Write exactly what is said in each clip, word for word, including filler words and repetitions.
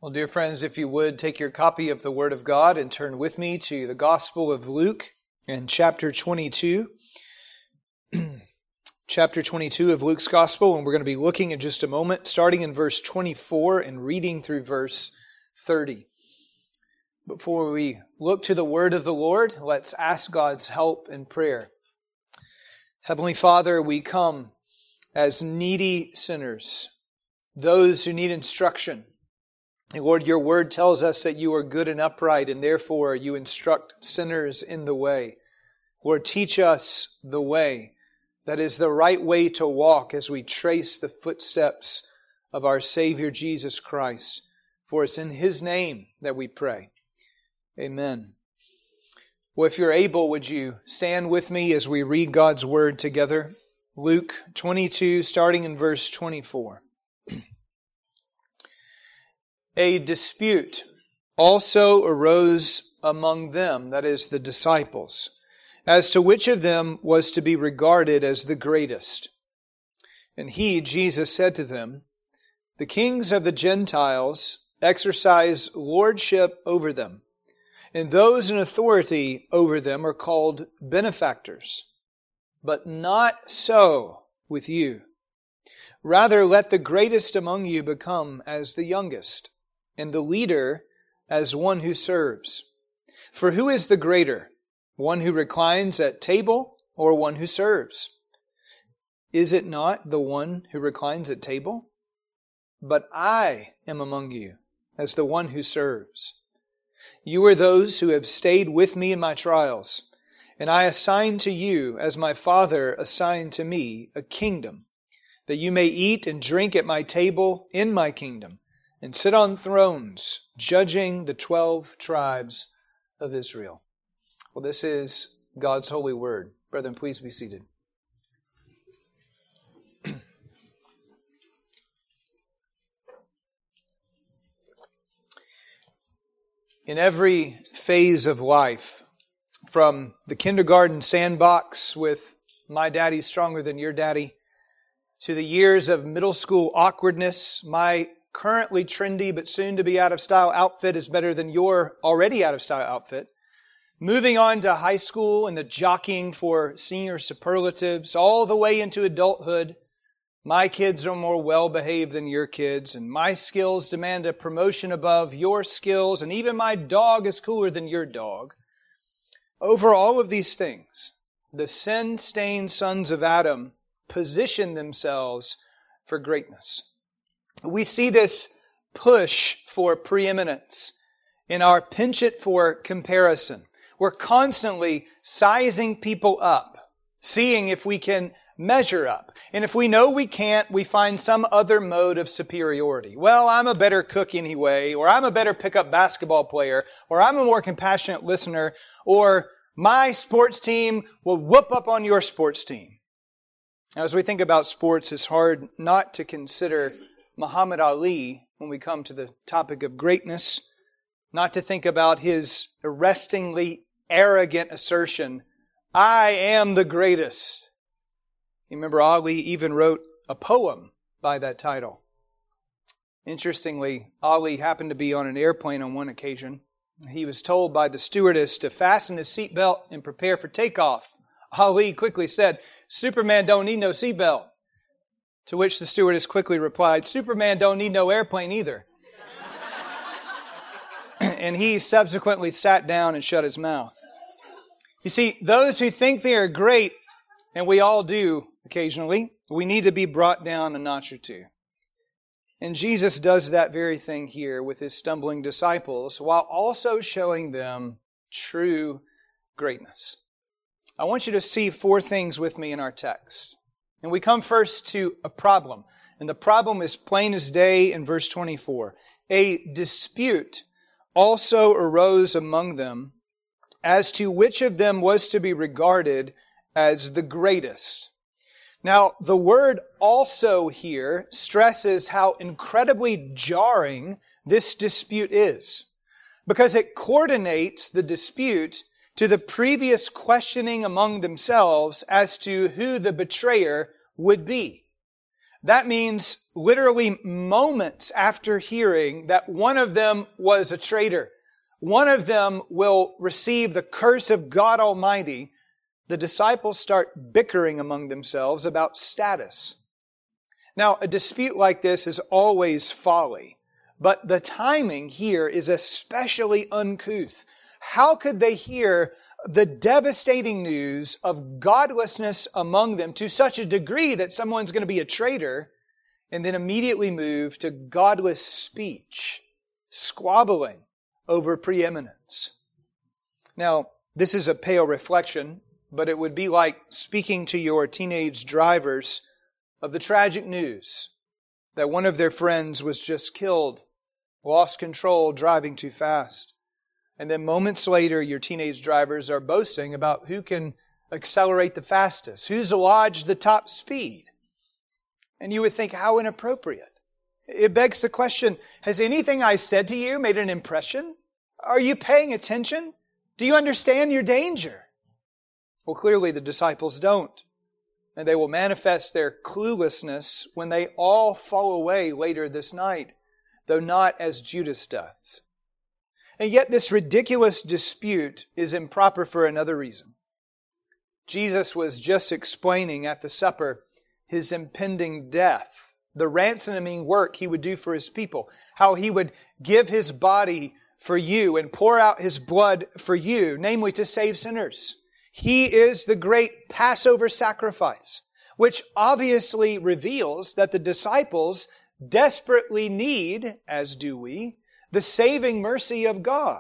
Well, dear friends, if you would, take your copy of the Word of God and turn with me to the Gospel of Luke and chapter twenty-two. Chapter twenty-two of Luke's Gospel, and we're going to be looking in just a moment, starting in verse twenty-four and reading through verse thirty. Before we look to the Word of the Lord, let's ask God's help in prayer. Heavenly Father, we come as needy sinners, those who need instruction. And Lord, your word tells us that you are good and upright, and therefore you instruct sinners in the way. Lord, teach us the way that is the right way to walk as we trace the footsteps of our Savior Jesus Christ. For it's in His name that we pray. Amen. Well, if you're able, would you stand with me as we read God's Word together? Luke twenty-two, starting in verse twenty-four. A dispute also arose among them, that is, the disciples, as to which of them was to be regarded as the greatest. And He, Jesus, said to them, "The kings of the Gentiles exercise lordship over them, and those in authority over them are called benefactors. But not so with you. Rather, let the greatest among you become as the youngest, and the leader as one who serves. For who is the greater, one who reclines at table or one who serves? Is it not the one who reclines at table? But I am among you as the one who serves. You are those who have stayed with me in my trials, and I assign to you, as my Father assigned to me, a kingdom, that you may eat and drink at my table in my kingdom, and sit on thrones, judging the twelve tribes of Israel." Well, this is God's holy word. Brethren, please be seated. In every phase of life, from the kindergarten sandbox with "my daddy's stronger than your daddy," to the years of middle school awkwardness, "my currently trendy but soon to be out of style outfit is better than your already out of style outfit," moving on to high school and the jockeying for senior superlatives, all the way into adulthood, "my kids are more well-behaved than your kids, and my skills demand a promotion above your skills, and even my dog is cooler than your dog." Over all of these things, the sin-stained sons of Adam position themselves for greatness. We see this push for preeminence in our penchant for comparison. We're constantly sizing people up, seeing if we can measure up. And if we know we can't, we find some other mode of superiority. Well, I'm a better cook anyway, or I'm a better pickup basketball player, or I'm a more compassionate listener, or my sports team will whoop up on your sports team. Now, as we think about sports, it's hard not to consider Muhammad Ali when we come to the topic of greatness, not to think about his arrestingly arrogant assertion, "I am the greatest." You remember Ali even wrote a poem by that title. Interestingly, Ali happened to be on an airplane on one occasion. He was told by the stewardess to fasten his seatbelt and prepare for takeoff. Ali quickly said, "Superman don't need no seatbelt." To which the stewardess quickly replied, "Superman don't need no airplane either." And he subsequently sat down and shut his mouth. You see, those who think they are great, and we all do occasionally, we need to be brought down a notch or two. And Jesus does that very thing here with His stumbling disciples, while also showing them true greatness. I want you to see four things with me in our text. And we come first to a problem. And the problem is plain as day in verse twenty-four. A dispute also arose among them as to which of them was to be regarded as the greatest. Now, the word "also" here stresses how incredibly jarring this dispute is, because it coordinates the dispute to the previous questioning among themselves as to who the betrayer would be. That means literally moments after hearing that one of them was a traitor, one of them will receive the curse of God Almighty, the disciples start bickering among themselves about status. Now, a dispute like this is always folly, but the timing here is especially uncouth. How could they hear the devastating news of godlessness among them to such a degree that someone's going to be a traitor and then immediately move to godless speech, squabbling over preeminence? Now, this is a pale reflection, but it would be like speaking to your teenage drivers of the tragic news that one of their friends was just killed, lost control, driving too fast. And then moments later, your teenage drivers are boasting about who can accelerate the fastest, who's lodged the top speed. And you would think, how inappropriate. It begs the question, has anything I said to you made an impression? Are you paying attention? Do you understand your danger? Well, clearly the disciples don't. And they will manifest their cluelessness when they all fall away later this night, though not as Judas does. And yet this ridiculous dispute is improper for another reason. Jesus was just explaining at the supper His impending death, the ransoming work He would do for His people, how He would give His body for you and pour out His blood for you, namely to save sinners. He is the great Passover sacrifice, which obviously reveals that the disciples desperately need, as do we, the saving mercy of God.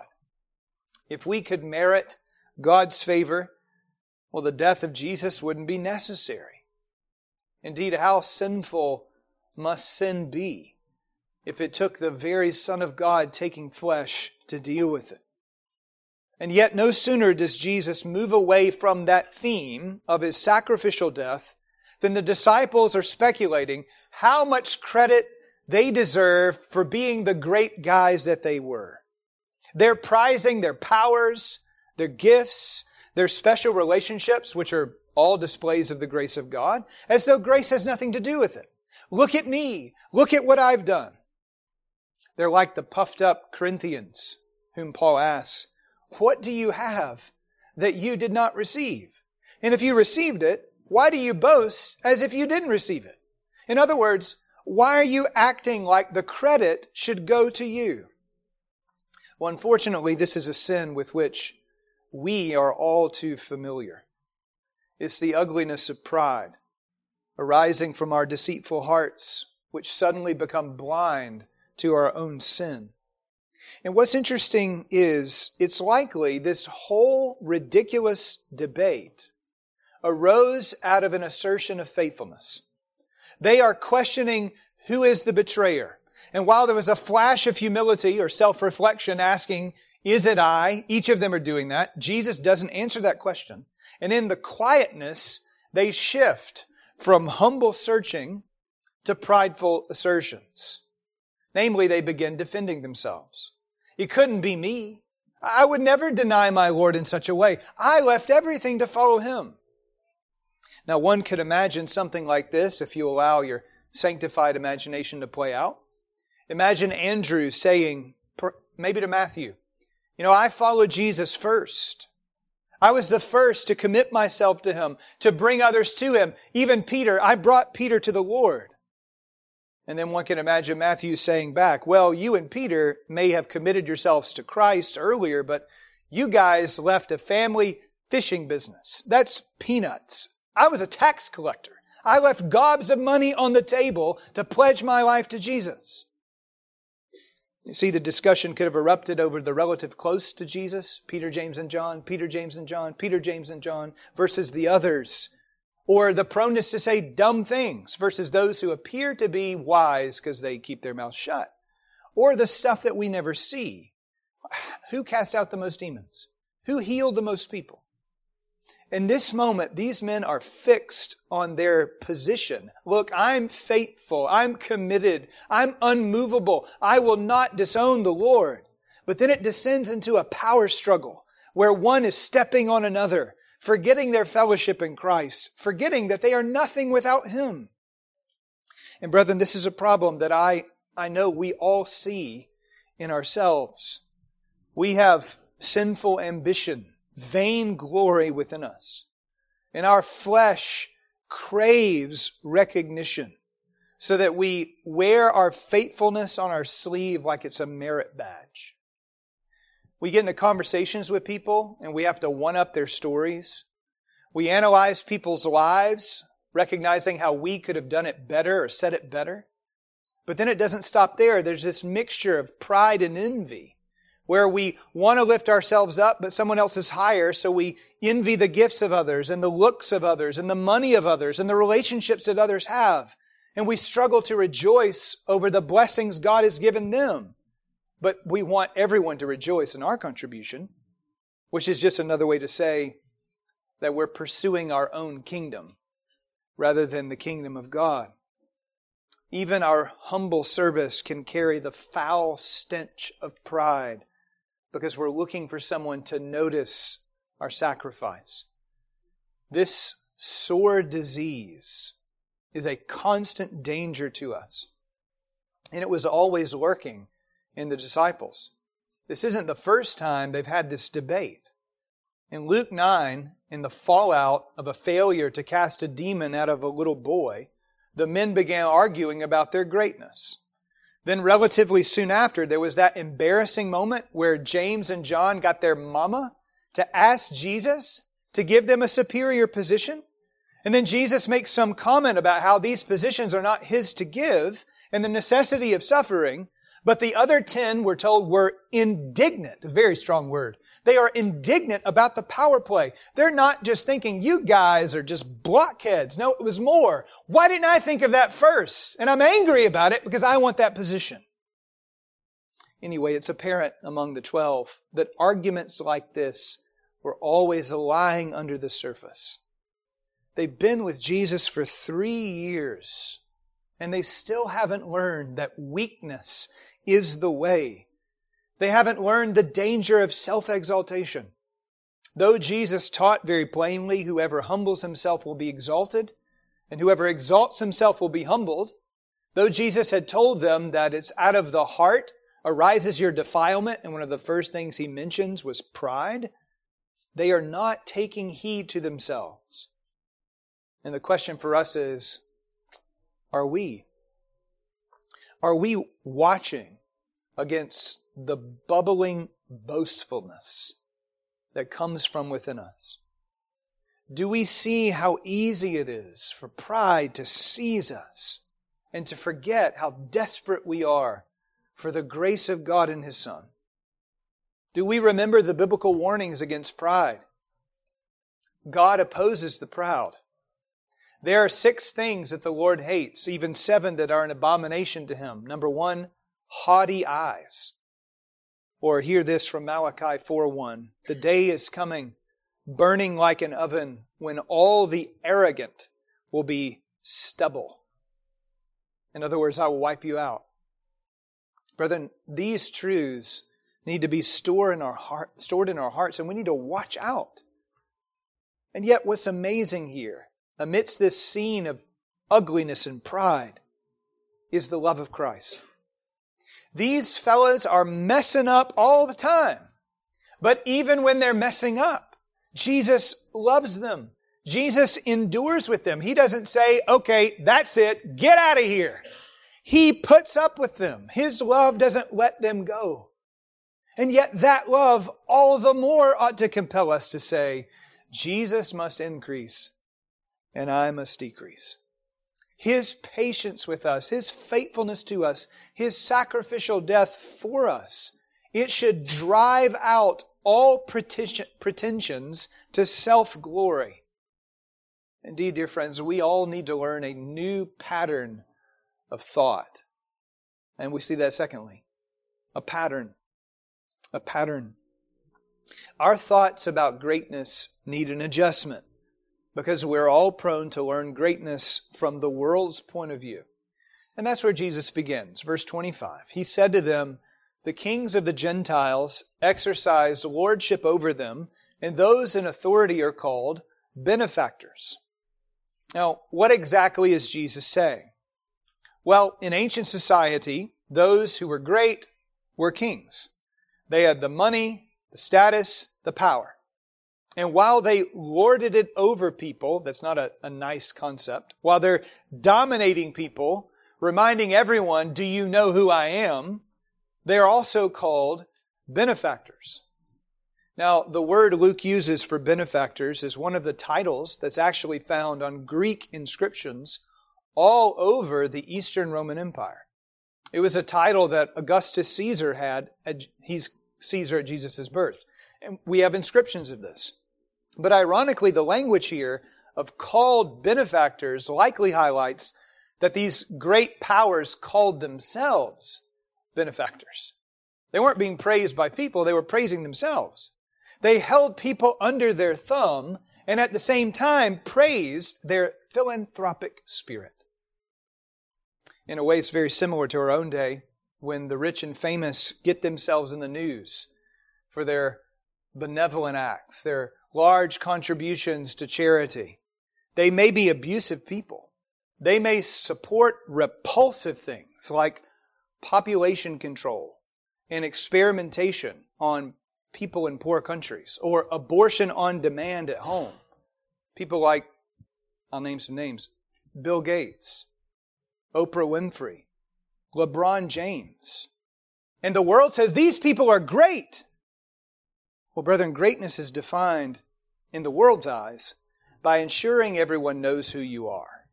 If we could merit God's favor, well, the death of Jesus wouldn't be necessary. Indeed, how sinful must sin be if it took the very Son of God taking flesh to deal with it? And yet no sooner does Jesus move away from that theme of His sacrificial death than the disciples are speculating how much credit they deserve for being the great guys that they were. They're prizing their powers, their gifts, their special relationships, which are all displays of the grace of God, as though grace has nothing to do with it. Look at me. Look at what I've done. They're like the puffed up Corinthians, whom Paul asks, what do you have that you did not receive? And if you received it, why do you boast as if you didn't receive it? In other words, why are you acting like the credit should go to you? Well, unfortunately, this is a sin with which we are all too familiar. It's the ugliness of pride, arising from our deceitful hearts, which suddenly become blind to our own sin. And what's interesting is, it's likely this whole ridiculous debate arose out of an assertion of faithfulness. They are questioning who is the betrayer. And while there was a flash of humility or self-reflection asking, is it I? Each of them are doing that. Jesus doesn't answer that question. And in the quietness, they shift from humble searching to prideful assertions. Namely, they begin defending themselves. It couldn't be me. I would never deny my Lord in such a way. I left everything to follow Him. Now, one could imagine something like this if you allow your sanctified imagination to play out. Imagine Andrew saying, maybe to Matthew, you know, I followed Jesus first. I was the first to commit myself to Him, to bring others to Him. Even Peter, I brought Peter to the Lord. And then one can imagine Matthew saying back, well, you and Peter may have committed yourselves to Christ earlier, but you guys left a family fishing business. That's peanuts. I was a tax collector. I left gobs of money on the table to pledge my life to Jesus. You see, the discussion could have erupted over the relative close to Jesus, Peter, James, and John, Peter, James, and John, Peter, James, and John, versus the others. Or the proneness to say dumb things versus those who appear to be wise because they keep their mouths shut. Or the stuff that we never see. Who cast out the most demons? Who healed the most people? In this moment, these men are fixed on their position. Look, I'm faithful. I'm committed. I'm unmovable. I will not disown the Lord. But then it descends into a power struggle where one is stepping on another, forgetting their fellowship in Christ, forgetting that they are nothing without Him. And brethren, this is a problem that I, I know we all see in ourselves. We have sinful ambition, vain glory within us. And our flesh craves recognition so that we wear our faithfulness on our sleeve like it's a merit badge. We get into conversations with people and we have to one-up their stories. We analyze people's lives, recognizing how we could have done it better or said it better. But then it doesn't stop there. There's this mixture of pride and envy where we want to lift ourselves up, but someone else is higher, so we envy the gifts of others and the looks of others and the money of others and the relationships that others have. And we struggle to rejoice over the blessings God has given them. But we want everyone to rejoice in our contribution, which is just another way to say that we're pursuing our own kingdom rather than the kingdom of God. Even our humble service can carry the foul stench of pride because we're looking for someone to notice our sacrifice. This sore disease is a constant danger to us. And it was always lurking in the disciples. This isn't the first time they've had this debate. In Luke nine, in the fallout of a failure to cast a demon out of a little boy, the men began arguing about their greatness. Then relatively soon after, there was that embarrassing moment where James and John got their mama to ask Jesus to give them a superior position. And then Jesus makes some comment about how these positions are not His to give and the necessity of suffering. But the other ten, we're told, were indignant. A very strong word. They are indignant about the power play. They're not just thinking, you guys are just blockheads. No, it was more. Why didn't I think of that first? And I'm angry about it because I want that position. Anyway, it's apparent among the twelve that arguments like this were always lying under the surface. They've been with Jesus for three years, and they still haven't learned that weakness is the way. They haven't learned the danger of self-exaltation. Though Jesus taught very plainly, whoever humbles himself will be exalted, and whoever exalts himself will be humbled, though Jesus had told them that it's out of the heart arises your defilement, and one of the first things He mentions was pride, they are not taking heed to themselves. And the question for us is, are we? Are we watching against the bubbling boastfulness that comes from within us? Do we see how easy it is for pride to seize us and to forget how desperate we are for the grace of God in His Son? Do we remember the biblical warnings against pride? God opposes the proud. There are six things that the Lord hates, even seven that are an abomination to Him. Number one, haughty eyes. Or hear this from Malachi four one. The day is coming, burning like an oven, when all the arrogant will be stubble. In other words, I will wipe you out. Brethren, these truths need to be stored in our heart, stored in our hearts, and we need to watch out. And yet what's amazing here, amidst this scene of ugliness and pride, is the love of Christ. These fellas are messing up all the time. But even when they're messing up, Jesus loves them. Jesus endures with them. He doesn't say, okay, that's it, get out of here. He puts up with them. His love doesn't let them go. And yet that love all the more ought to compel us to say, Jesus must increase and I must decrease. His patience with us, His faithfulness to us, His sacrificial death for us, it should drive out all pretensions to self-glory. Indeed, dear friends, we all need to learn a new pattern of thought. And we see that secondly, a pattern. A pattern. Our thoughts about greatness need an adjustment, because we're all prone to learn greatness from the world's point of view. And that's where Jesus begins. Verse twenty-five. He said to them, the kings of the Gentiles exercise lordship over them, and those in authority are called benefactors. Now, what exactly is Jesus saying? Well, in ancient society, those who were great were kings. They had the money, the status, the power. And while they lorded it over people, that's not a, a nice concept, while they're dominating people, reminding everyone, do you know who I am? They are also called benefactors. Now, the word Luke uses for benefactors is one of the titles that's actually found on Greek inscriptions all over the Eastern Roman Empire. It was a title that Augustus Caesar had. At, he's Caesar at Jesus' birth. And we have inscriptions of this. But ironically, the language here of called benefactors likely highlights that these great powers called themselves benefactors. They weren't being praised by people, they were praising themselves. They held people under their thumb and at the same time praised their philanthropic spirit. In a way, it's very similar to our own day when the rich and famous get themselves in the news for their benevolent acts, their large contributions to charity. They may be abusive people. They may support repulsive things like population control and experimentation on people in poor countries, or abortion on demand at home. People like, I'll name some names, Bill Gates, Oprah Winfrey, LeBron James. And the world says these people are great. Well, brethren, greatness is defined in the world's eyes by ensuring everyone knows who you are.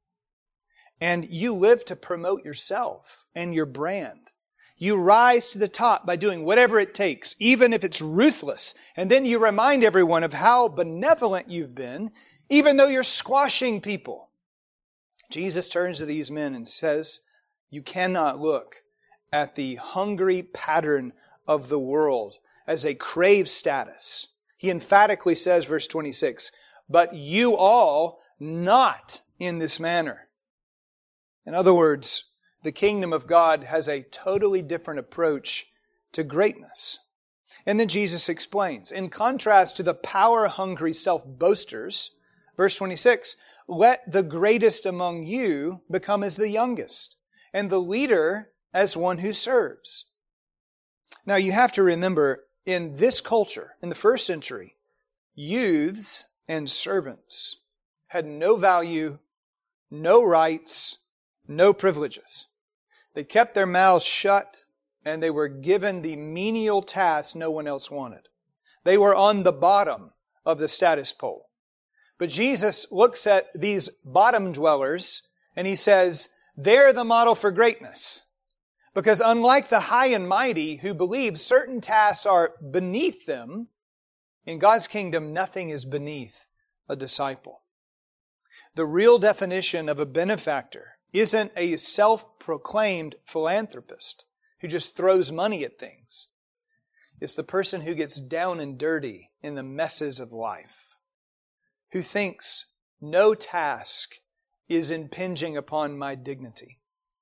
And you live to promote yourself and your brand. You rise to the top by doing whatever it takes, even if it's ruthless. And then you remind everyone of how benevolent you've been, even though you're squashing people. Jesus turns to these men and says, you cannot look at the hungry pattern of the world as they crave status. He emphatically says, verse twenty-six, but you all not in this manner. In other words, the kingdom of God has a totally different approach to greatness. And then Jesus explains, in contrast to the power-hungry self-boasters, verse twenty-six, let the greatest among you become as the youngest, and the leader as one who serves. Now you have to remember, in this culture, in the first century, youths and servants had no value, no rights, no privileges. They kept their mouths shut, and they were given the menial tasks no one else wanted. They were on the bottom of the status pole. But Jesus looks at these bottom dwellers, and He says, they're the model for greatness. Because unlike the high and mighty who believe certain tasks are beneath them, in God's kingdom nothing is beneath a disciple. The real definition of a benefactor isn't a self-proclaimed philanthropist who just throws money at things. It's the person who gets down and dirty in the messes of life, who thinks no task is impinging upon my dignity.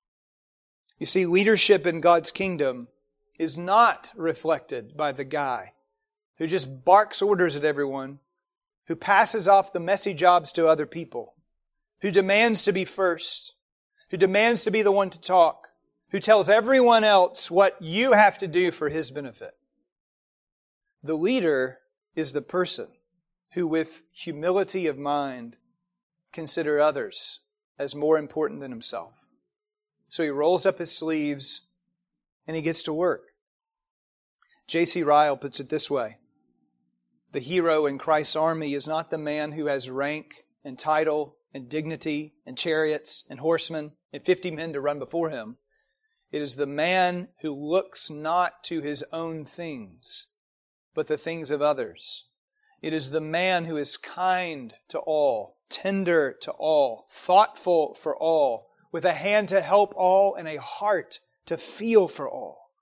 You see, leadership in God's kingdom is not reflected by the guy who just barks orders at everyone, who passes off the messy jobs to other people, who demands to be first, who demands to be the one to talk, who tells everyone else what you have to do for his benefit. The leader is the person who, with humility of mind, consider others as more important than himself. So he rolls up his sleeves and he gets to work. J C Ryle puts it this way: the hero in Christ's army is not the man who has rank and title and dignity and chariots and horsemen and fifty men to run before him. It is the man who looks not to his own things, but the things of others. It is the man who is kind to all, tender to all, thoughtful for all, with a hand to help all and a heart to feel for all.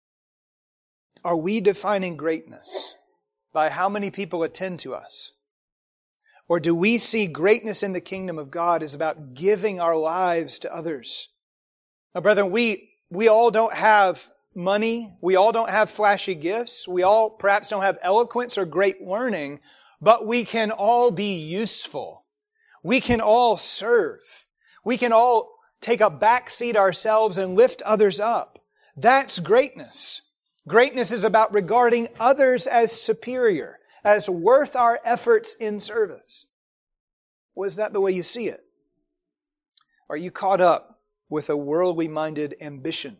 Are we defining greatness by how many people attend to us? Or do we see greatness in the kingdom of God is about giving our lives to others? Now, brethren, we, we all don't have money. We all don't have flashy gifts. We all perhaps don't have eloquence or great learning, but we can all be useful. We can all serve. We can all take a back seat ourselves and lift others up. That's greatness. Greatness is about regarding others as superior, as worth our efforts in service. Was that the way you see it? Are you caught up with a worldly-minded ambition?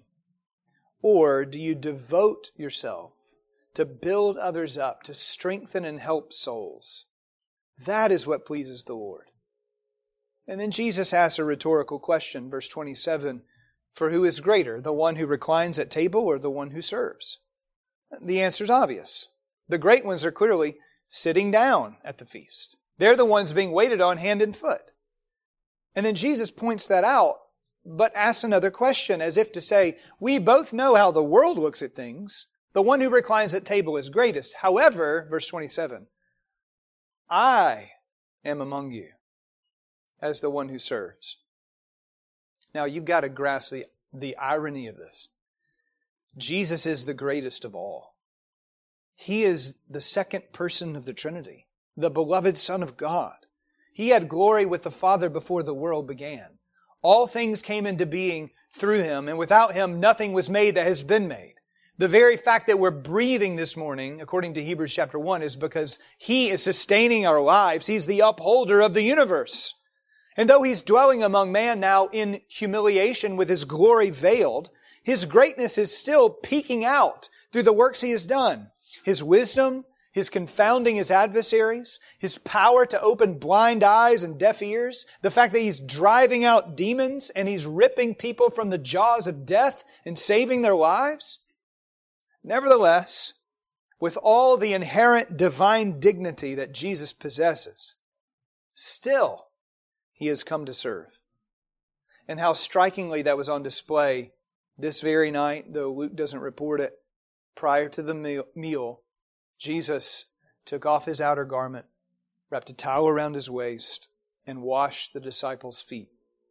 Or do you devote yourself to build others up, to strengthen and help souls? That is what pleases the Lord. And then Jesus asks a rhetorical question, verse twenty-seven, for who is greater, the one who reclines at table or the one who serves? The answer is obvious. The great ones are clearly sitting down at the feast. They're the ones being waited on hand and foot. And then Jesus points that out, but asks another question as if to say, we both know how the world looks at things. The one who reclines at table is greatest. However, verse twenty-seven, I am among you as the one who serves. Now you've got to grasp the, the irony of this. Jesus is the greatest of all. He is the second person of the Trinity, the beloved Son of God. He had glory with the Father before the world began. All things came into being through Him, and without Him nothing was made that has been made. The very fact that we're breathing this morning, according to Hebrews chapter one, is because He is sustaining our lives. He's the upholder of the universe. And though He's dwelling among man now in humiliation with His glory veiled, His greatness is still peeking out through the works He has done. His wisdom, His confounding His adversaries, His power to open blind eyes and deaf ears, the fact that He's driving out demons and He's ripping people from the jaws of death and saving their lives. Nevertheless, with all the inherent divine dignity that Jesus possesses, still He has come to serve. And how strikingly that was on display this very night, though Luke doesn't report it. Prior to the meal, Jesus took off His outer garment, wrapped a towel around His waist, and washed the disciples' feet.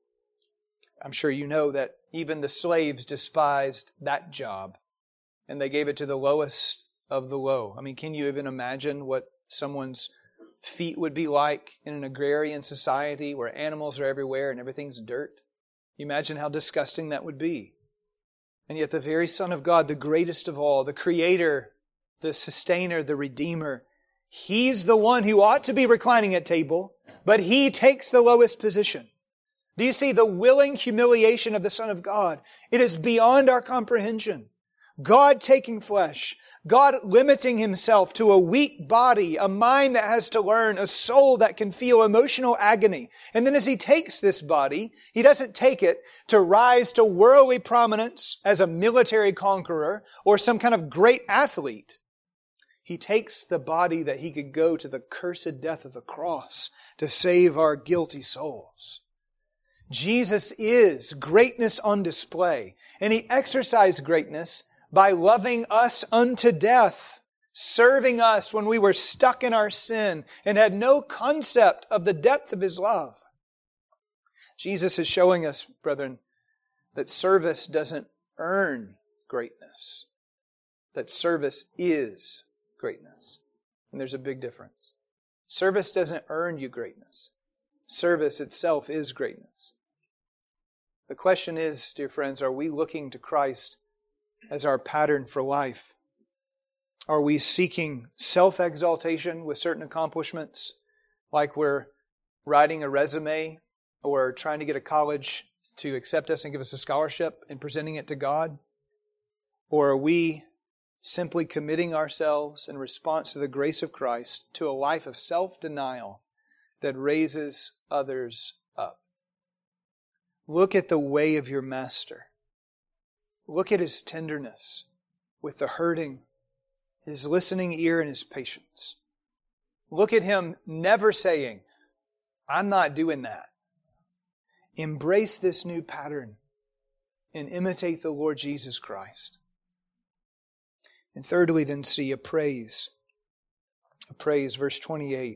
I'm sure you know that even the slaves despised that job, and they gave it to the lowest of the low. I mean, can you even imagine what someone's feet would be like in an agrarian society where animals are everywhere and everything's dirt? You imagine how disgusting that would be. And yet the very Son of God, the greatest of all, the Creator, the Sustainer, the Redeemer, He's the one who ought to be reclining at table, but He takes the lowest position. Do you see the willing humiliation of the Son of God? It is beyond our comprehension. God taking flesh, God limiting Himself to a weak body, a mind that has to learn, a soul that can feel emotional agony. And then as He takes this body, He doesn't take it to rise to worldly prominence as a military conqueror or some kind of great athlete. He takes the body that He could go to the cursed death of the cross to save our guilty souls. Jesus is greatness on display, and He exercised greatness by loving us unto death, serving us when we were stuck in our sin and had no concept of the depth of His love. Jesus is showing us, brethren, that service doesn't earn greatness, that service is greatness. And there's a big difference. Service doesn't earn you greatness. Service itself is greatness. The question is, dear friends, are we looking to Christ as our pattern for life? Are we seeking self-exaltation with certain accomplishments, like we're writing a resume or trying to get a college to accept us and give us a scholarship and presenting it to God? Or are we simply committing ourselves in response to the grace of Christ to a life of self-denial that raises others up? Look at the way of your Master. Look at His tenderness with the hurting, His listening ear and His patience. Look at Him never saying, I'm not doing that. Embrace this new pattern and imitate the Lord Jesus Christ. And thirdly, then see a praise. A praise, verse twenty-eight.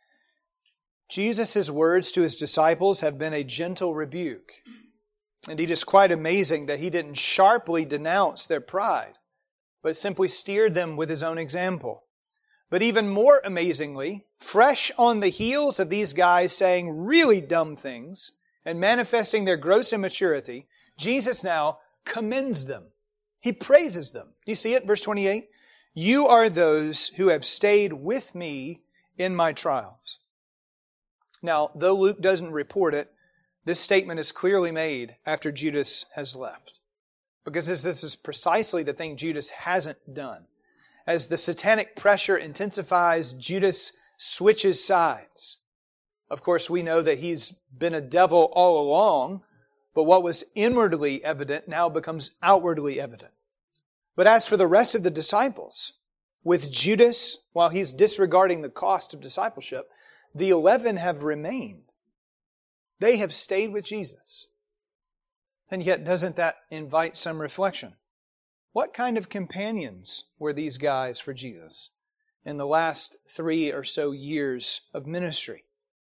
Jesus' words to His disciples have been a gentle rebuke. Indeed, it's quite amazing that He didn't sharply denounce their pride, but simply steered them with His own example. But even more amazingly, fresh on the heels of these guys saying really dumb things and manifesting their gross immaturity, Jesus now commends them. He praises them. Do you see it? Verse twenty-eight. You are those who have stayed with me in my trials. Now, though Luke doesn't report it, this statement is clearly made after Judas has left. Because this, this is precisely the thing Judas hasn't done. As the satanic pressure intensifies, Judas switches sides. Of course, we know that he's been a devil all along, but what was inwardly evident now becomes outwardly evident. But as for the rest of the disciples, with Judas, while he's disregarding the cost of discipleship, the eleven have remained. They have stayed with Jesus. And yet, doesn't that invite some reflection? What kind of companions were these guys for Jesus in the last three or so years of ministry?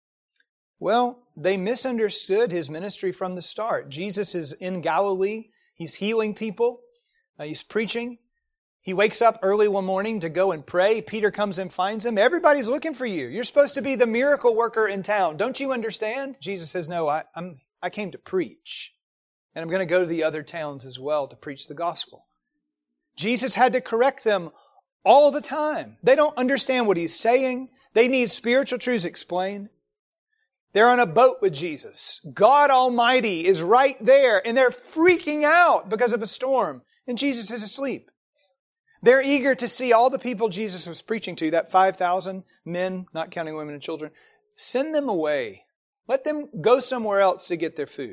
Well, they misunderstood His ministry from the start. Jesus is in Galilee. He's healing people. Uh, he's preaching. He wakes up early one morning to go and pray. Peter comes and finds him. Everybody's looking for you. You're supposed to be the miracle worker in town. Don't you understand? Jesus says, no, I, I'm, I came to preach. And I'm going to go to the other towns as well to preach the gospel. Jesus had to correct them all the time. They don't understand what He's saying. They need spiritual truths explained. They're on a boat with Jesus. God Almighty is right there, and they're freaking out because of a storm, and Jesus is asleep. They're eager to see all the people Jesus was preaching to, that five thousand men, not counting women and children. Send them away. Let them go somewhere else to get their food.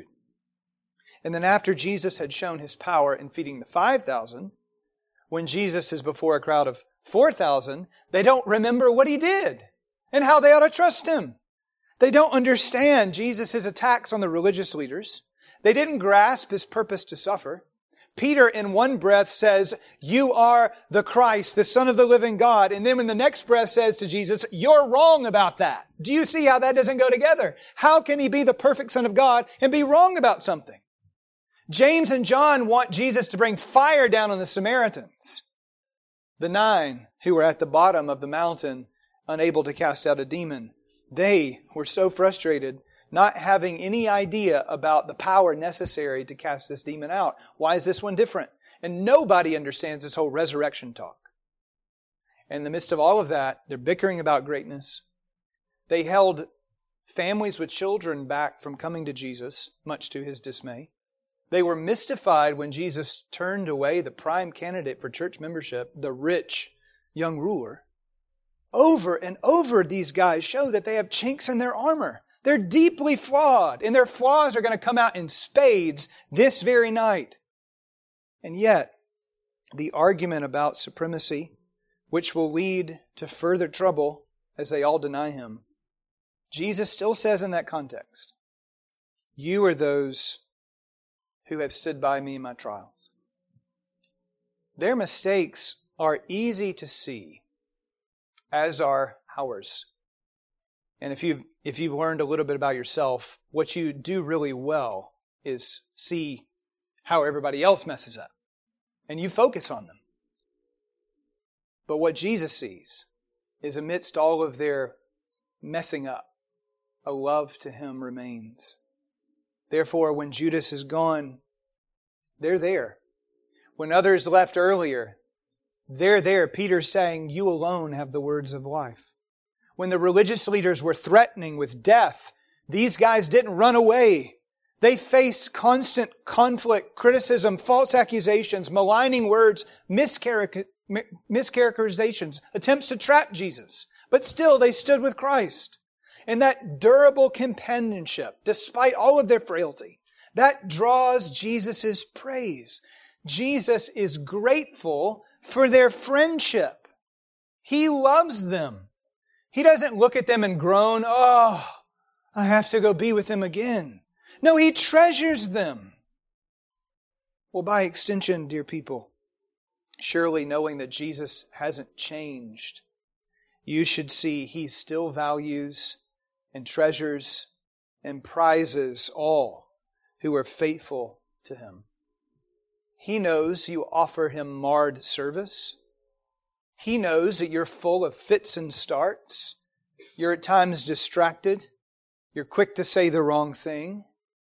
And then after Jesus had shown His power in feeding the five thousand, when Jesus is before a crowd of four thousand, they don't remember what He did and how they ought to trust Him. They don't understand Jesus' attacks on the religious leaders. They didn't grasp His purpose to suffer. Peter in one breath says, you are the Christ, the Son of the living God. And then in the next breath says to Jesus, you're wrong about that. Do you see how that doesn't go together? How can He be the perfect Son of God and be wrong about something? James and John want Jesus to bring fire down on the Samaritans. The nine who were at the bottom of the mountain, unable to cast out a demon, they were so frustrated, not having any idea about the power necessary to cast this demon out. Why is this one different? And nobody understands this whole resurrection talk. In the midst of all of that, they're bickering about greatness. They held families with children back from coming to Jesus, much to His dismay. They were mystified when Jesus turned away the prime candidate for church membership, the rich young ruler. Over and over, these guys show that they have chinks in their armor. They're deeply flawed, and their flaws are going to come out in spades this very night. And yet, the argument about supremacy, which will lead to further trouble as they all deny Him, Jesus still says in that context, you are those who have stood by me in my trials. Their mistakes are easy to see, as are ours. And if you've, if you've learned a little bit about yourself, what you do really well is see how everybody else messes up. And you focus on them. But what Jesus sees is amidst all of their messing up, a love to Him remains. Therefore, when Judas is gone, they're there. When others left earlier, they're there. Peter's saying, you alone have the words of life. When the religious leaders were threatening with death, these guys didn't run away. They faced constant conflict, criticism, false accusations, maligning words, mischaracter- mischaracterizations, attempts to trap Jesus. But still, they stood with Christ. And that durable companionship, despite all of their frailty, that draws Jesus' praise. Jesus is grateful for their friendship. He loves them. He doesn't look at them and groan, oh, I have to go be with them again. No, He treasures them. Well, by extension, dear people, surely knowing that Jesus hasn't changed, you should see He still values and treasures and prizes all who are faithful to Him. He knows you offer Him marred service. He knows that you're full of fits and starts. You're at times distracted. You're quick to say the wrong thing.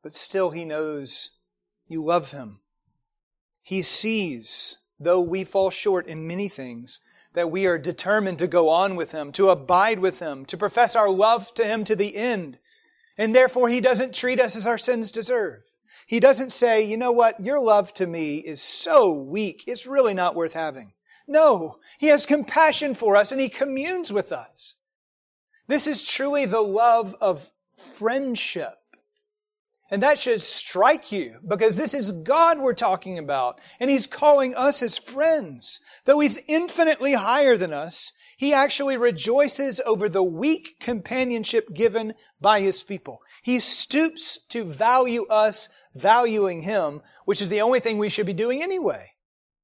but still He knows you love Him. He sees, though we fall short in many things, that we are determined to go on with Him, to abide with Him, to profess our love to Him to the end. And therefore He doesn't treat us as our sins deserve. He doesn't say, you know what, your love to me is so weak, it's really not worth having. No, He has compassion for us and He communes with us. This is truly the love of friendship. And that should strike you, because this is God we're talking about, and He's calling us His friends. Though He's infinitely higher than us, He actually rejoices over the weak companionship given by His people. He stoops to value us, valuing Him, which is the only thing we should be doing anyway.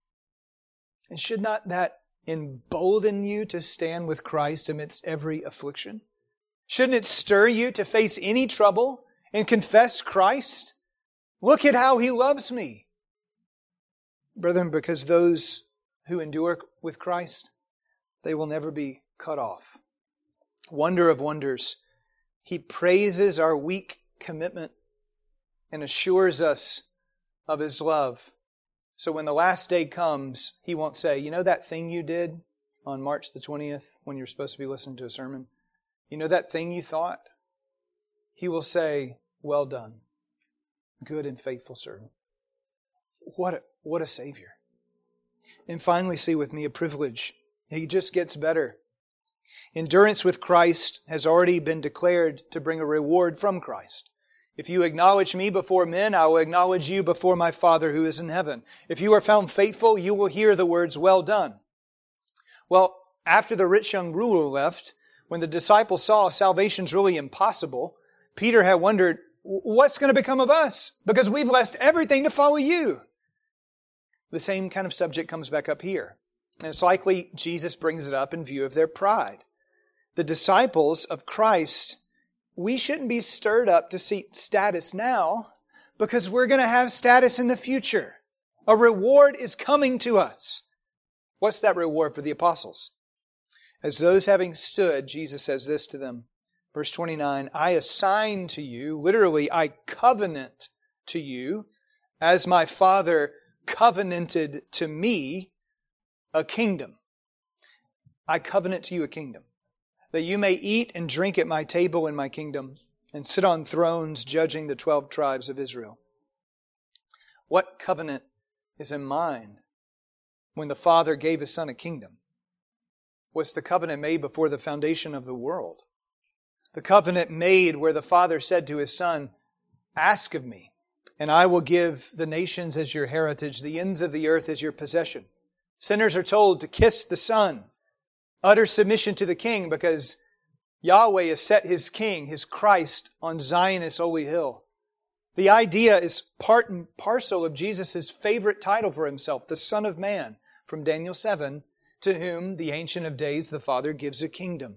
And should not that embolden you to stand with Christ amidst every affliction? Shouldn't it stir you to face any trouble and confess Christ? Look at how He loves me. Brethren, because those who endure with Christ, they will never be cut off. Wonder of wonders, He praises our weak commitment and assures us of His love. So when the last day comes, He won't say, you know that thing you did on March the twentieth when you're supposed to be listening to a sermon? You know that thing you thought? He will say, well done, good and faithful servant. What a, what a Savior. And finally, see with me a privilege. He just gets better. Endurance with Christ has already been declared to bring a reward from Christ. If you acknowledge me before men, I will acknowledge you before my Father who is in heaven. If you are found faithful, you will hear the words, well done. Well, after the rich young ruler left, when the disciples saw salvation's really impossible, Peter had wondered, what's going to become of us? Because we've left everything to follow you. The same kind of subject comes back up here. And it's likely Jesus brings it up in view of their pride. The disciples of Christ, we shouldn't be stirred up to seek status now, because we're going to have status in the future. A reward is coming to us. What's that reward for the apostles? As those having stood, Jesus says this to them. Verse twenty-nine, I assign to you, literally, I covenant to you, as my Father covenanted to me, a kingdom. I covenant to you a kingdom, that you may eat and drink at my table in my kingdom, and sit on thrones judging the twelve tribes of Israel. What covenant is in mind when the Father gave His Son a kingdom? Was the covenant made before the foundation of the world? The covenant made where the Father said to His Son, ask of me, and I will give the nations as your heritage, the ends of the earth as your possession. Sinners are told to kiss the Son, utter submission to the King, because Yahweh has set His King, His Christ, on Zion's holy hill. The idea is part and parcel of Jesus' favorite title for Himself, the Son of Man, from Daniel seven, to whom the Ancient of Days, the Father, gives a kingdom.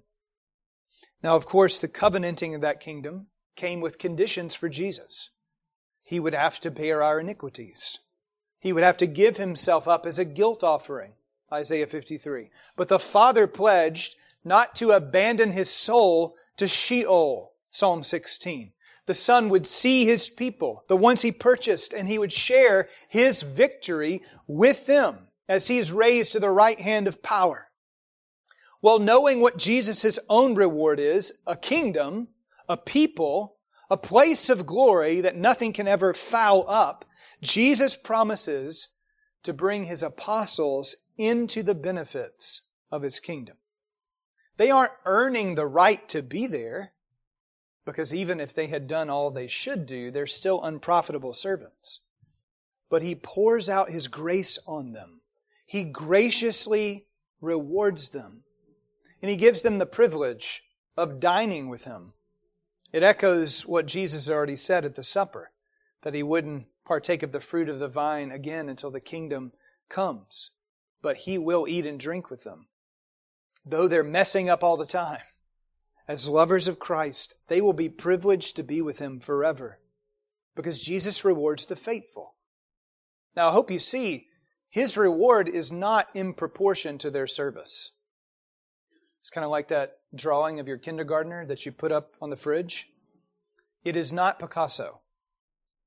Now, of course, the covenanting of that kingdom came with conditions for Jesus. He would have to bear our iniquities. He would have to give Himself up as a guilt offering, Isaiah fifty-three. But the Father pledged not to abandon His soul to Sheol, Psalm sixteen. The Son would see His people, the ones He purchased, and He would share His victory with them as He is raised to the right hand of power. Well, knowing what Jesus' own reward is, a kingdom, a people, a place of glory that nothing can ever foul up, Jesus promises to bring His apostles into the benefits of His kingdom. They aren't earning the right to be there, because even if they had done all they should do, they're still unprofitable servants. But He pours out His grace on them. He graciously rewards them. And He gives them the privilege of dining with Him. It echoes what Jesus already said at the supper, that He wouldn't partake of the fruit of the vine again until the kingdom comes. But He will eat and drink with them. Though they're messing up all the time, as lovers of Christ, they will be privileged to be with Him forever, because Jesus rewards the faithful. Now, I hope you see, His reward is not in proportion to their service. It's kind of like that drawing of your kindergartner that you put up on the fridge. It is not Picasso.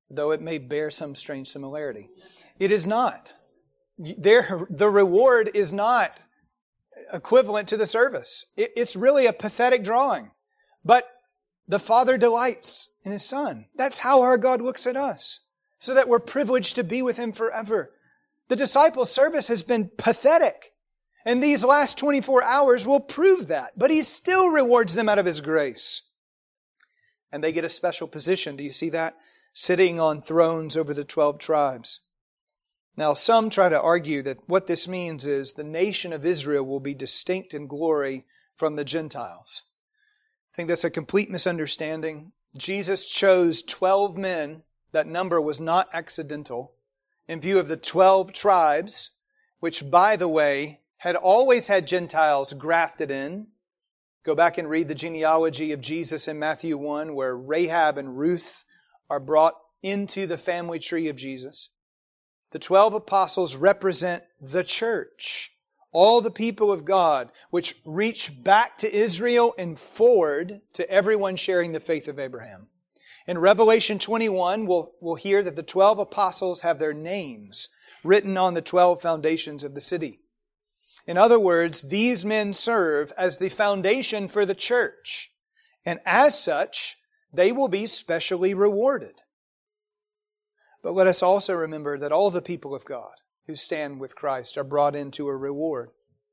though it may bear some strange similarity. It is not. There, the reward is not equivalent to the service. It, it's really a pathetic drawing. But the Father delights in His Son. That's how our God looks at us, so that we're privileged to be with Him forever. The disciples' service has been pathetic, and these last twenty-four hours will prove that. But He still rewards them out of His grace. And they get a special position. Do you see that? Sitting on thrones over the twelve tribes. Now, some try to argue that what this means is the nation of Israel will be distinct in glory from the Gentiles. I think that's a complete misunderstanding. Jesus chose twelve men. That number was not accidental. In view of the twelve tribes, which, by the way, had always had Gentiles grafted in. Go back and read the genealogy of Jesus in Matthew one, where Rahab and Ruth are brought into the family tree of Jesus. The twelve apostles represent the church, all the people of God, which reach back to Israel and forward to everyone sharing the faith of Abraham. In Revelation twenty-one, we'll, we'll hear that the twelve apostles have their names written on the twelve foundations of the city. In other words, these men serve as the foundation for the church, and as such, they will be specially rewarded. But let us also remember that all the people of God who stand with Christ are brought into a reward.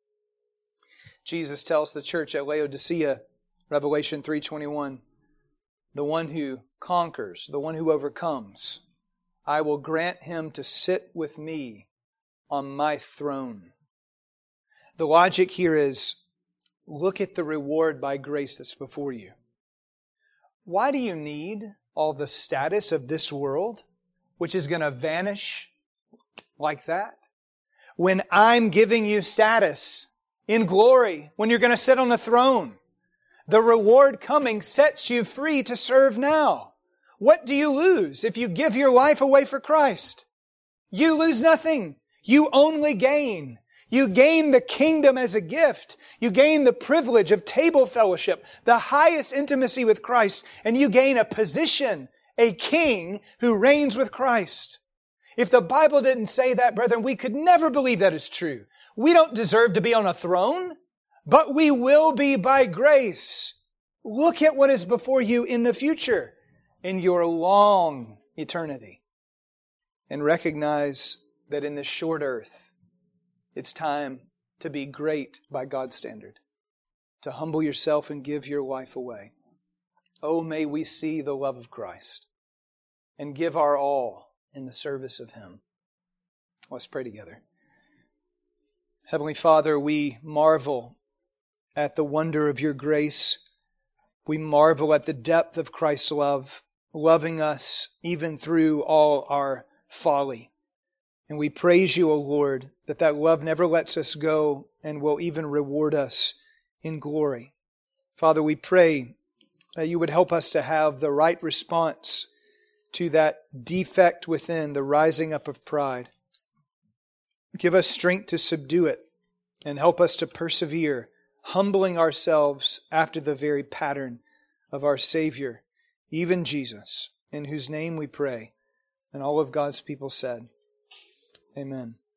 Jesus tells the church at Laodicea, Revelation three twenty-one, the one who conquers, the one who overcomes, I will grant him to sit with me on my throne. The logic here is, look at the reward by grace that's before you. Why do you need all the status of this world, which is going to vanish like that, when I'm giving you status in glory, when you're going to sit on the throne? The reward coming sets you free to serve now. What do you lose if you give your life away for Christ? You lose nothing. You only gain. You gain the kingdom as a gift. You gain the privilege of table fellowship, the highest intimacy with Christ, and you gain a position, a king who reigns with Christ. If the Bible didn't say that, brethren, we could never believe that is true. We don't deserve to be on a throne, but we will be by grace. Look at what is before you in the future, in your long eternity, and recognize that in this short earth, it's time to be great by God's standard, to humble yourself and give your life away. Oh, may we see the love of Christ and give our all in the service of Him. Let's pray together. Heavenly Father, we marvel at the wonder of your grace. We marvel at the depth of Christ's love, loving us even through all our folly. And we praise you, O Lord, that that love never lets us go and will even reward us in glory. Father, we pray that you would help us to have the right response to that defect within, the rising up of pride. Give us strength to subdue it and help us to persevere, humbling ourselves after the very pattern of our Savior, even Jesus, in whose name we pray. And all of God's people said, Amen.